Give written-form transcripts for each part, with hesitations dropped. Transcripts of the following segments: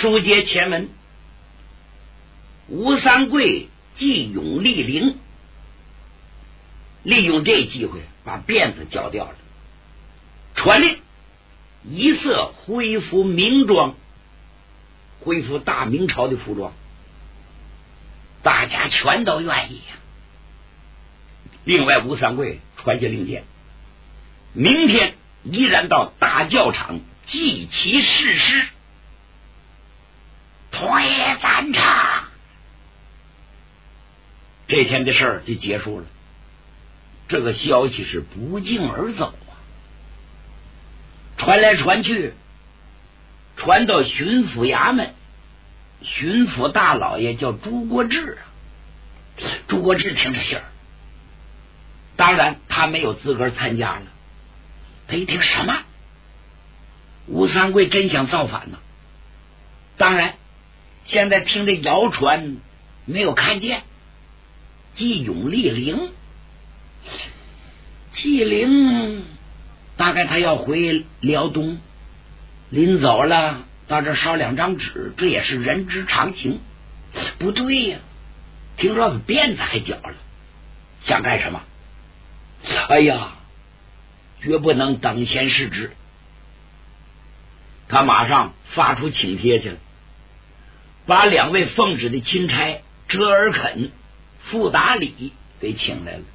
书接前文，吴三桂继永立陵，利用这机会把辫子绞掉了，传令一色恢复明装，恢复大明朝的服装，大家全都愿意呀。另外，吴三桂传下令箭，明天依然到大教场祭旗誓师，推赞唱。这天的事儿就结束了。这个消息是不胫而走啊，传来传去，传到巡抚衙门，巡抚大老爷叫朱国治啊。朱国治听着信儿，当然他没有资格参加了。他一听什么？吴三桂真想造反呢？当然，现在听着谣传，没有看见。继永立陵，继陵大概他要回辽东，临走了到这烧两张纸，这也是人之常情。不对呀，听说把辫子还绞了，想干什么？哎呀，绝不能等闲视之。他马上发出请帖去了，把两位奉旨的钦差折尔肯、傅达里给请来了。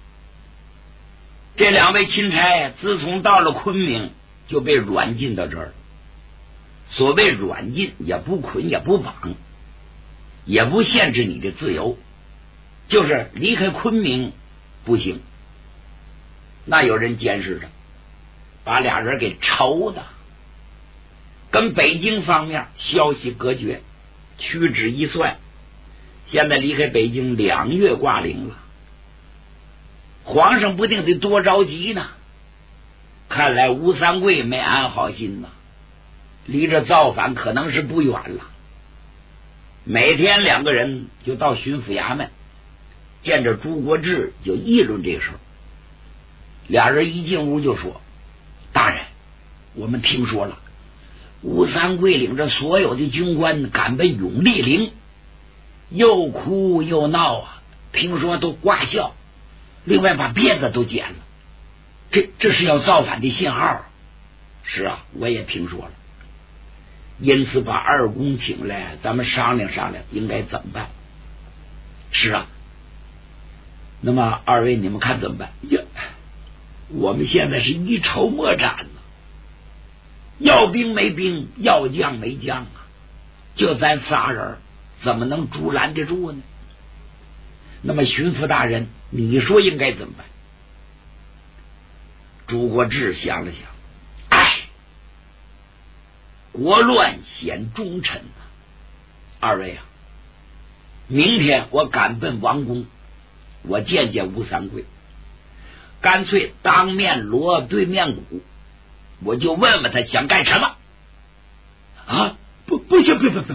这两位钦差自从到了昆明就被软禁到这儿。所谓软禁，也不捆也不绑，也不限制你的自由，就是离开昆明不行。那有人监视着，把俩人给愁的，跟北京方面消息隔绝。屈指一算，现在离开北京2月挂零了。皇上不定得多着急呢。看来吴三桂没安好心呢，离这造反可能是不远了。每天两个人就到巡抚衙门，见着朱国治就议论这事儿。俩人一进屋就说：“大人，我们听说了，吴三桂领着所有的军官赶奔永立陵，又哭又闹啊，听说都挂孝，另外把辫子都剪了，这是要造反的信号。”是啊，我也听说了，因此把二公请来，咱们商量商量应该怎么办。是啊，那么二位你们看怎么办？呀，我们现在是一筹莫展呢，要兵没兵，要将没将啊，就咱仨人怎么能阻拦得住呢？那么巡抚大人，你说应该怎么办？朱国治想了想，国乱显忠臣啊！二位啊，明天我赶奔王宫，我见见吴三桂，干脆当面锣对面鼓，我就问问他想干什么啊！不行，不！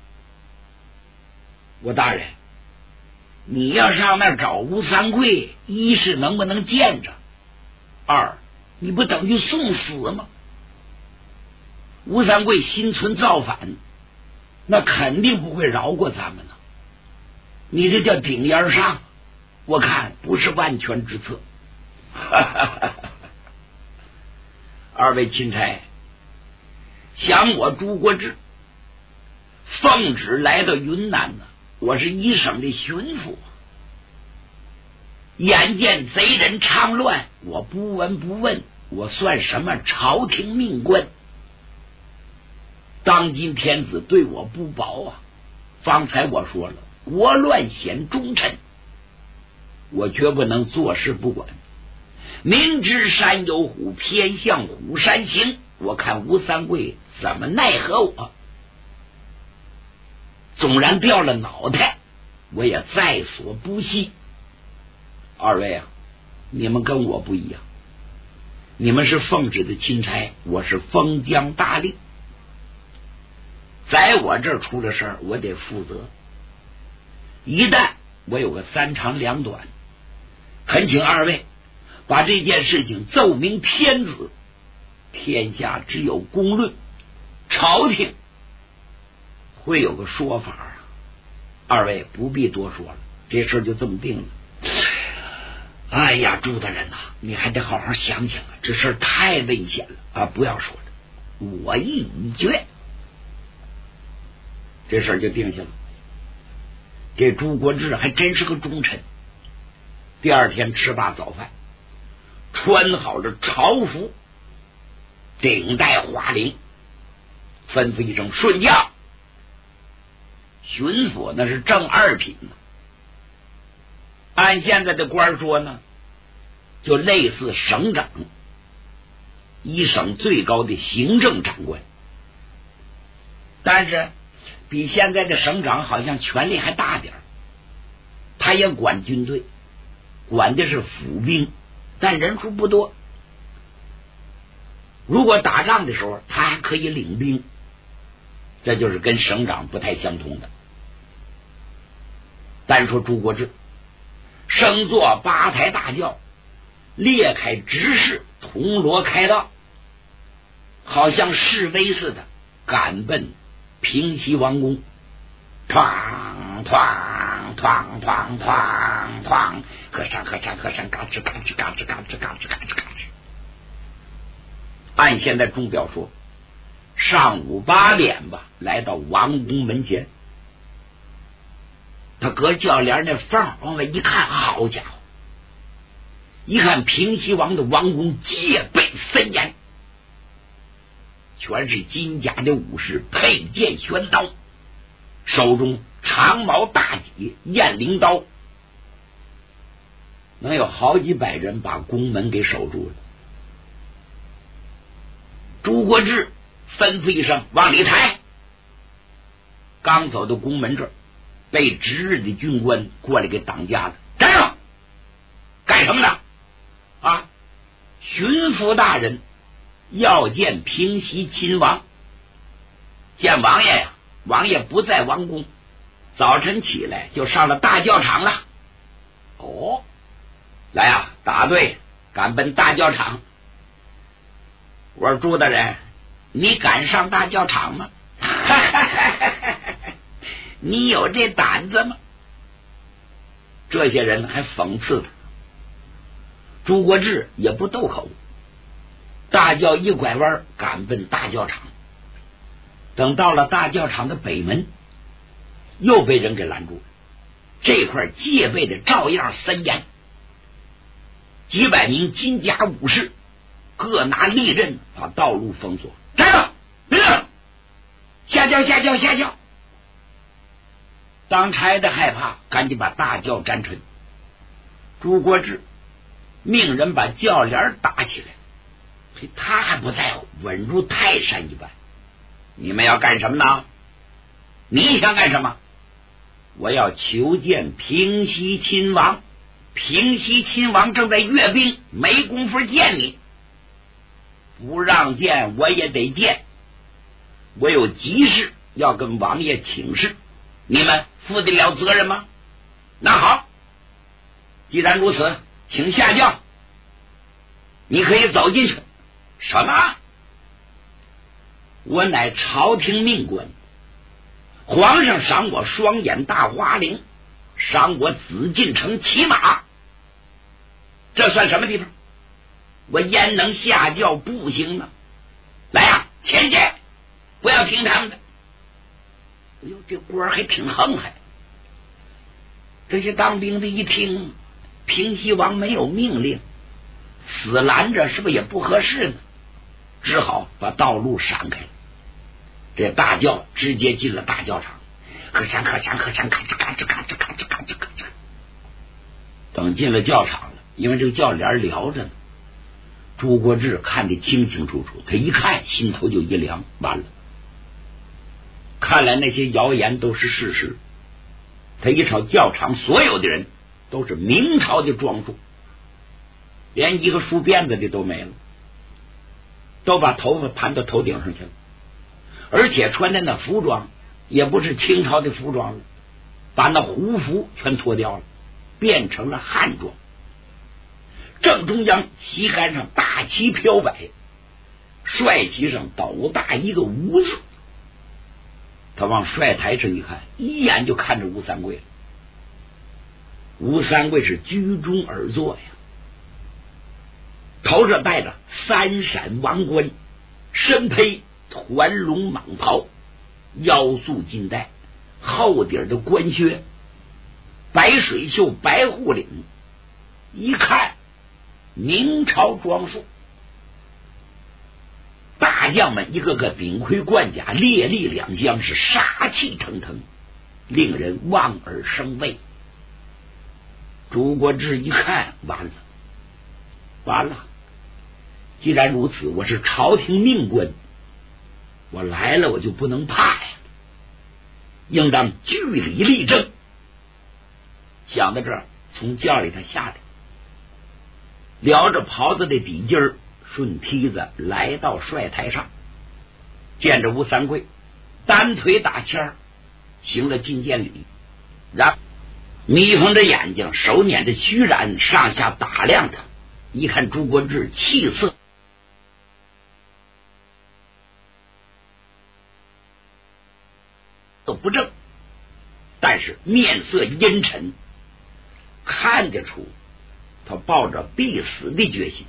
我大人，你要上那找吴三桂，一是能不能见着，二你不等于送死吗？吴三桂心存造反，那肯定不会饶过咱们呢。你这叫顶烟上，我看不是万全之策。二位钦差，想我朱国治奉旨来到云南呢，我是一省的巡抚，眼见贼人猖乱，我不闻不问，我算什么朝廷命官？当今天子对我不薄啊！方才我说了，国乱显忠臣，我绝不能坐视不管。明知山有虎，偏向虎山行。我看吴三桂怎么奈何我？纵然掉了脑袋，我也在所不惜。二位啊，你们跟我不一样，你们是奉旨的钦差，我是封疆大吏。在我这儿出了事儿，我得负责。一旦我有个三长两短，恳请二位把这件事情奏明天子，天下只有公论，朝廷会有个说法啊，二位不必多说了，这事就这么定了。哎呀，朱大人呐，你还得好好想想啊，这事太危险了啊！不要说了，我意已决，这事就定下了。这朱国治还真是个忠臣。第二天吃罢早饭，穿好了朝服，顶戴花翎，吩咐一声顺驾。巡抚那是正二品呢，按现在的官说呢，就类似省长，一省最高的行政长官，但是比现在的省长好像权力还大点，他也管军队，管的是府兵，但人数不多。如果打仗的时候他还可以领兵，这就是跟省长不太相同的。单说朱国治升座八抬大轿，列开执事，铜锣开道，好像示威似的赶奔平西王宫，哐哐哐哐哐哐，和尚和尚和尚，嘎吱嘎吱嘎吱嘎吱嘎吱嘎吱嘎吱。按现在钟表说，上午8点吧，来到王宫门前。他隔轿帘那缝往外一看，好家伙，一看平西王的王宫戒备森严，全是金甲的武士，佩剑玄刀，手中长矛大戟雁翎刀，能有好几百人把宫门给守住了。朱国治吩咐一声往里抬，刚走到宫门这儿，被值日的军官过来给挡架了。站住！干什么呢？啊！巡抚大人要见平西亲王。见王爷呀，王爷不在王宫，早晨起来就上了大教场了。哦，来呀，打队赶奔大教场。我说朱大人，你敢上大教场吗？你有这胆子吗？这些人还讽刺他。朱国治也不斗口，大轿一拐弯赶奔大教场。等到了大教场的北门，又被人给拦住了。这块戒备的照样森严，几百名金甲武士各拿利刃把道路封锁。站住！别动！下轿下轿下轿！当差的害怕，赶紧把大轿粘沉。朱国治命人把轿帘打起来，他还不在乎，稳如泰山一般。你们要干什么呢？你想干什么？我要求见平西亲王。平西亲王正在阅兵，没工夫见你。不让见我也得见，我有急事要跟王爷请示，你们负得了责任吗？那好，既然如此，请下轿，你可以走进去。什么？我乃朝廷命官，皇上赏我双眼大花翎，赏我紫禁城骑马，这算什么地方？我焉能下轿步行呢？来呀，前进，不要听他们的。哎呦，这官还挺横还。这些当兵的一听平西王没有命令，死拦着是不是也不合适呢？只好把道路闪开了。这大轿直接进了大教场，和山和山和山，嘎吱嘎吱嘎吱嘎吱嘎吱嘎吱。等进了教场了，因为这个轿帘撩着呢，朱国治看得清清楚楚，他一看心头就一凉，完了，看来那些谣言都是事实。他一瞅教场所有的人都是明朝的装束，连一个梳辫子的都没了，都把头发盘到头顶上去了，而且穿的那服装也不是清朝的服装了，把那胡服全脱掉了，变成了汉装。正中央旗杆上大旗飘摆，帅旗上斗大一个无字，他他往帅台上一看，一眼就看着吴三桂了。吴三桂是居中而坐呀，头上戴着三闪王冠，身披团龙蟒袍，腰束金带，厚底的官靴，白水袖白护领，一看明朝装束。大将们一个个顶盔贯甲，列立两厢，是杀气腾腾，令人望而生畏。朱国志一看，完了！既然如此，我是朝廷命官，我来了我就不能怕呀，应当据理力争。想到这儿，从轿里他下来，撩着袍子的底襟儿，顺梯子来到帅台上，见着吴三桂，单腿打签儿，行了觐见礼，然眯缝着眼睛，手捻着虚髯，上下打量他。一看朱国志气色都不正，但是面色阴沉，看得出他抱着必死的决心。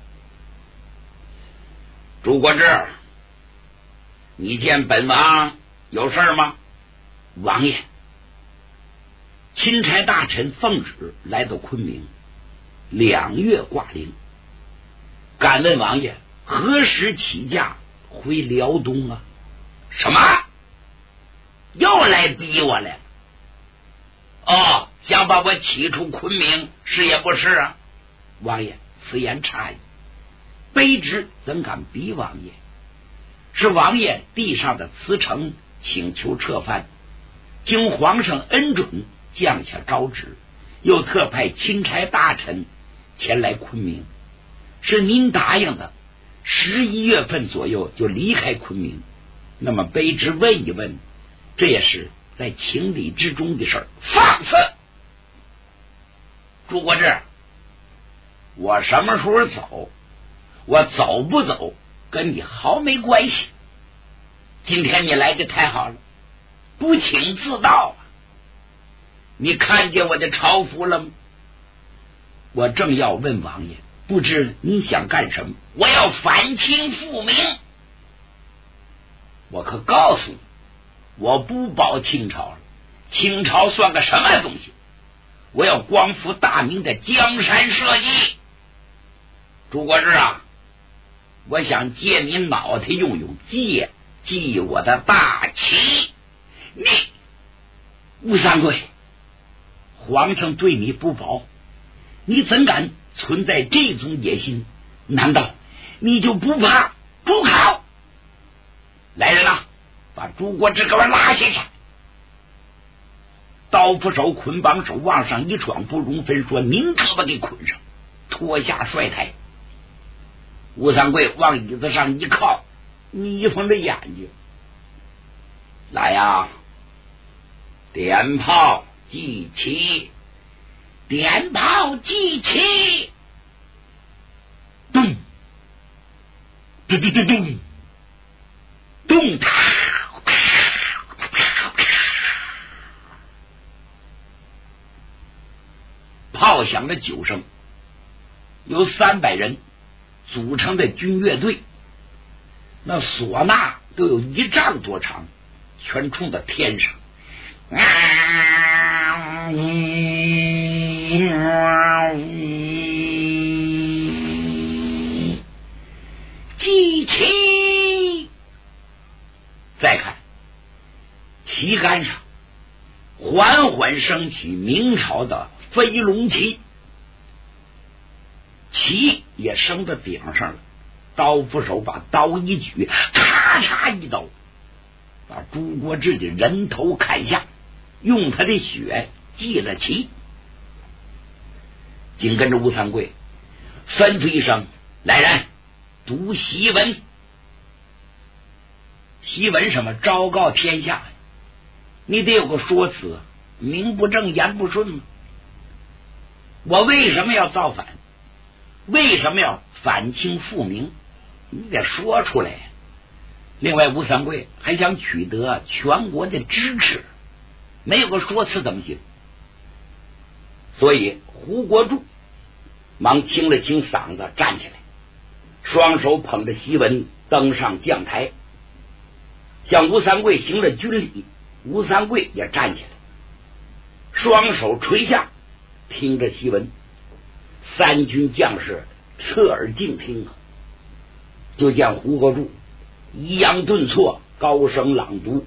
朱国志，你见本王有事吗？王爷，钦差大臣奉旨来到昆明，2月挂陵，敢问王爷何时起驾回辽东啊？什么？又来逼我来了？哦，想把我起出昆明，是也不是啊？王爷，此言差矣，卑职怎敢逼王爷？是王爷递上的辞呈，请求撤藩，经皇上恩准，降下诏旨，又特派钦差大臣前来昆明，是您答应的11月份左右就离开昆明。那么卑职问一问，这也是在情理之中的事儿。放肆！朱国志，我什么时候走，我走不走跟你毫没关系。今天你来的太好了，不请自到啊！你看见我的朝服了吗？我正要问王爷，不知你想干什么？我要反清复明。我可告诉你，我不保清朝了，清朝算个什么东西？我要光复大明的江山社稷。朱国志啊，我想借你脑袋用用，记我的大旗。你吴三桂，皇上对你不薄，你怎敢存在这种野心？难道你就不怕主考？来人啊，把朱国志给我拉下去！刀斧手捆绑手往上一闯，不容分说，您可把给捆上，拖下帅台。吴三桂往椅子上一靠，眯缝着眼睛，来呀，点炮祭旗，点炮祭旗，咚咚咚咚咚咚，炮响了9声，有300人组成的军乐队，那唢呐都有1丈多长，全冲到天上。祭旗，再看旗杆上缓缓升起明朝的飞龙旗，旗也升到顶上了。刀斧手把刀一举，咔嚓一刀，把朱国志的人头砍下，用他的血祭了旗。紧跟着吴三桂吩咐一声：“来人，读檄文。”檄文什么？昭告天下，你得有个说辞，名不正言不顺吗？我为什么要造反？为什么要反清复明？你得说出来。 另外，吴三桂还想取得全国的支持，没有个说辞怎么行？所以胡国柱忙清了清嗓子，站起来，双手捧着檄文登上讲台，向吴三桂行了军礼。吴三桂也站起来，双手垂下，听着檄文。三军将士侧耳静听啊，就见胡国柱抑扬顿挫，高声朗读：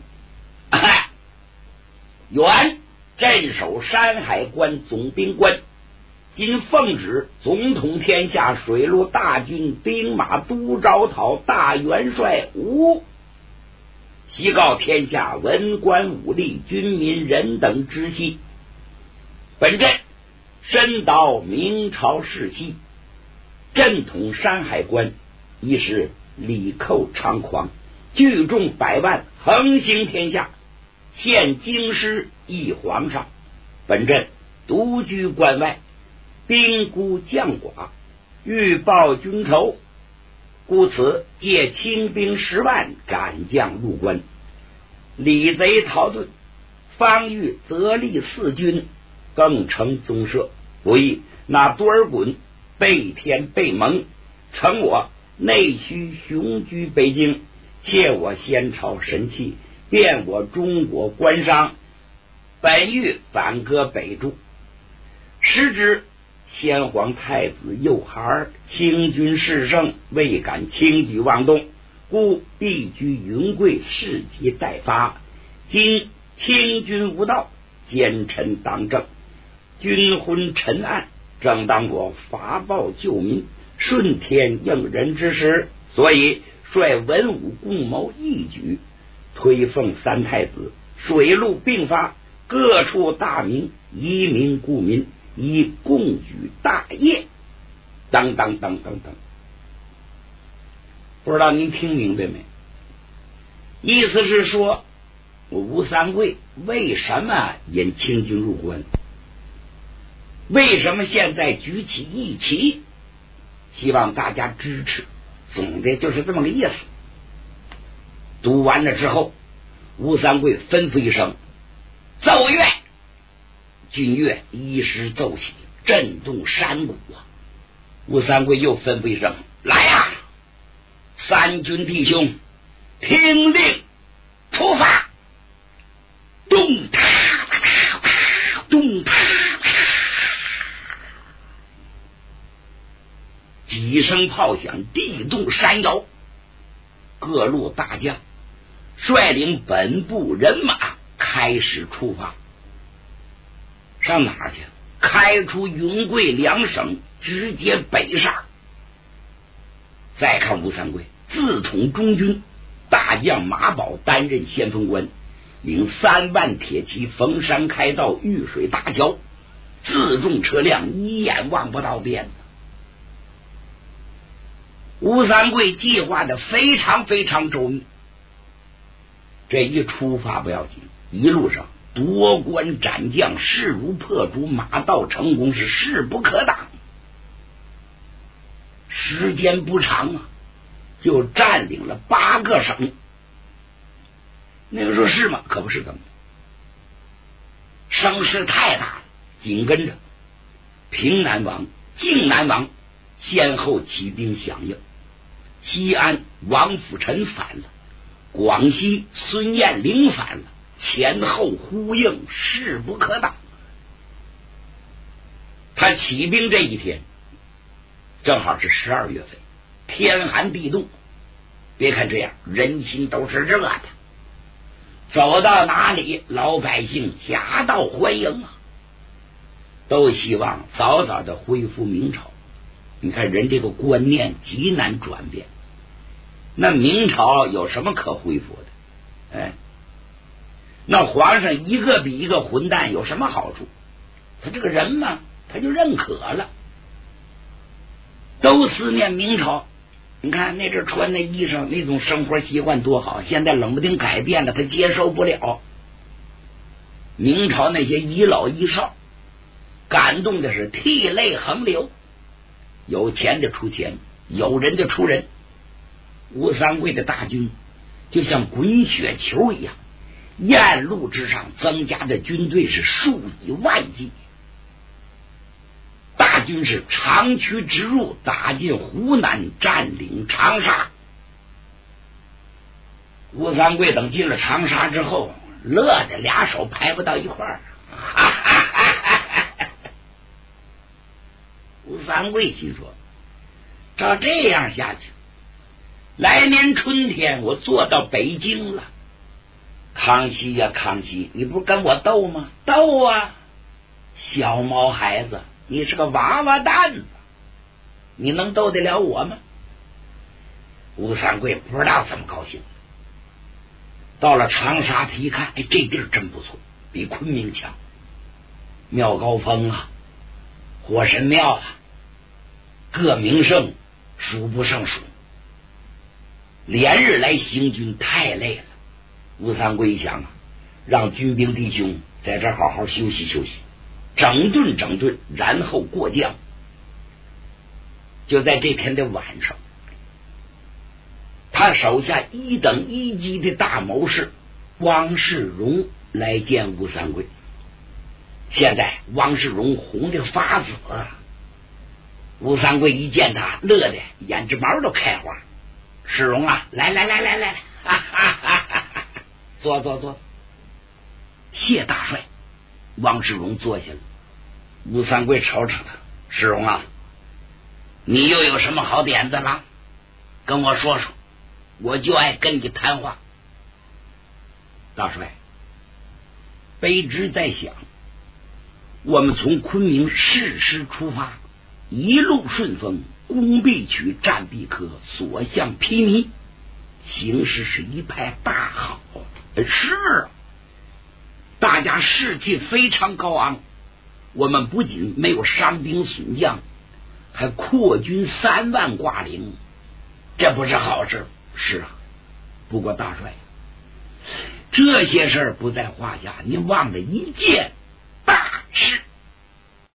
原镇守山海关总兵官，今奉旨总统天下水陆大军兵马都招讨大元帅吴，悉告天下文官武吏军民人等知悉，本镇深蹈明朝世袭，镇统山海关，一时礼寇猖狂，聚众百万，横行天下，现京师议皇上，本镇独居关外，兵孤将寡，欲报军仇，故此借清兵10万赶将入关，李贼逃遁，方欲责立4军，更成宗社，不意那多尔衮背天背盟，称我内需雄居北京，窃我先朝神器，变我中国官商，本欲反戈北驻，时之先皇太子幼孩，清军势盛，未敢轻举妄动，故避居云贵，事急待发。今清军无道，奸臣当政，军昏沉暗，正当我伐暴救民，顺天应人之时，所以率文武共谋一举，推奉3太子，水陆并发，各处大名，移民故民，以共举大业。等等等等等，不知道您听明白没？意思是说，吴三桂为什么引清军入关？为什么现在举起义旗？希望大家支持，总的就是这么个意思。读完了之后，吴三桂吩咐一声：“奏乐！”军乐一时奏起，震动山谷啊！吴三桂又吩咐一声：“来呀，三军弟兄，听令，出发！”咚哒哒哒哒，咚哒哒，几声炮响，地动山摇。各路大将率领本部人马开始出发。上哪儿去？开出云贵2省，直接北上。再看吴三桂自统中军，大将马宝担任先锋官，领3万铁骑逢山开道，遇水搭桥，自重车辆一眼望不到边。吴三桂计划的非常非常周密，这一出发不要紧，一路上夺关斩将，势如破竹，马到成功，是势不可挡。时间不长啊，就占领了8个省。那个说是吗？可不是这么的，声势太大了。紧跟着平南王、靖南王先后起兵响应，西安王辅臣反了，广西孙彦龄反了，前后呼应，势不可挡。他起兵这一天正好是12月份，天寒地冻，别看这样，人心都是热的，走到哪里老百姓夹道欢迎啊，都希望早早的恢复明朝。你看人这个观念极难转变，那明朝有什么可恢复的？哎，那皇上一个比一个混蛋，有什么好处？他这个人嘛，他就认可了，都思念明朝。你看那阵穿那衣裳，那种生活习惯多好，现在冷不丁改变了，他接受不了。明朝那些遗老遗少感动的是涕泪横流，有钱的出钱，有人的出人。吴三桂的大军就像滚雪球一样，沿路之上增加的军队是数以万计。大军是长驱直入，打进湖南，占领长沙。吴三桂等进了长沙之后，乐得俩手拍不到一块儿。吴三桂心说，照这样下去，来年春天我做到北京了。康熙呀，康熙，你不跟我斗吗？斗啊！小毛孩子，你是个娃娃蛋子，你能斗得了我吗？吴三桂不知道怎么高兴。到了长沙，他一看，哎，这地儿真不错，比昆明强。庙高峰啊，火神庙啊，各名胜数不胜数。连日来行军太累了，吴三桂一想啊，让军兵弟兄在这儿好好休息休息，整顿整顿，然后过江。就在这天的晚上，他手下一等一级的大谋士汪世荣来见吴三桂。现在汪世荣红的发紫，吴三桂一见他，乐得眼睫毛都开花。世荣啊，来，哈哈哈！坐。谢大帅。汪世荣坐下了。吴三桂瞅瞅他，世荣啊，你又有什么好点子了？跟我说说，我就爱跟你谈话。大帅，卑职在想，我们从昆明誓师出发，一路顺风，攻必取，战必克，所向披靡，形势是一派大好。是啊，大家士气非常高昂，我们不仅没有伤兵损将，还扩军3万挂零，这不是好事。是啊，不过大帅，这些事儿不在话下，您忘了一件大事。